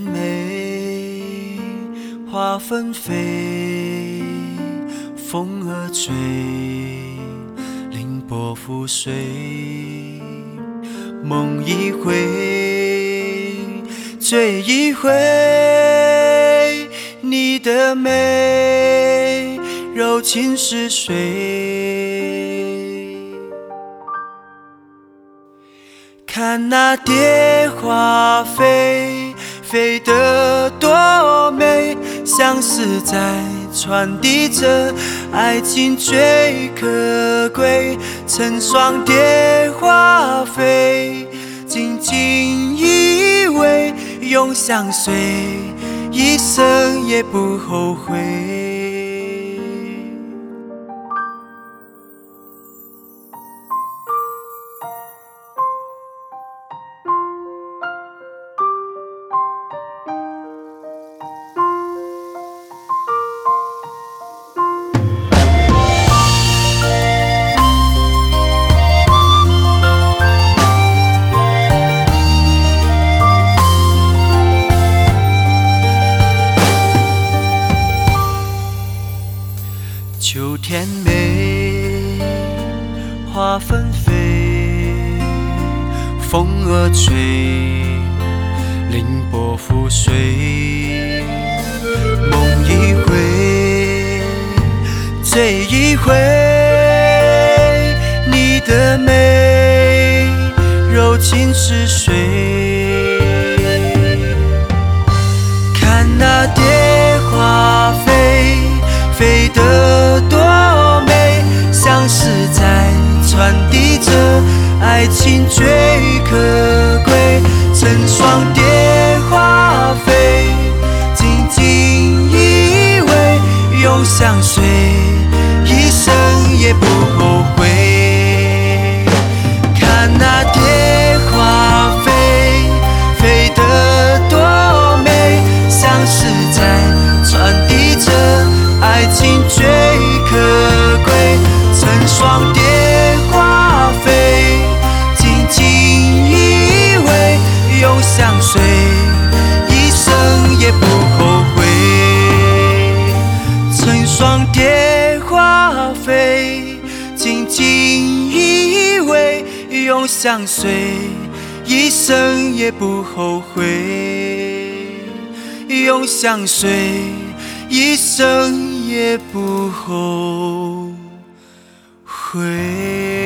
美，花纷飞，风儿吹，凌波浮水，梦一回，醉一回，你的美柔情似水。看那蝶花飞，飞得多美，相思在传递着爱情最可贵。成双蝶花飞，紧紧依偎，永相随，一生也不后悔。秋天美，花纷飞，风儿吹，凌波浮水，梦一回，醉一回，你的美柔情似水。看那蝶花飞，飞得多美，相思在传递着爱情最可贵。成双蝶花飞，紧紧依偎，永相随，一生也不后悔。看那蝶花飞，飞得多美，相思在传递着爱情最可贵。成双蝶花飞，紧紧依偎，永相随，一生也不后悔。成双蝶花飞，紧紧依偎，永相随，一生也不后悔。永相随，一生也不后悔。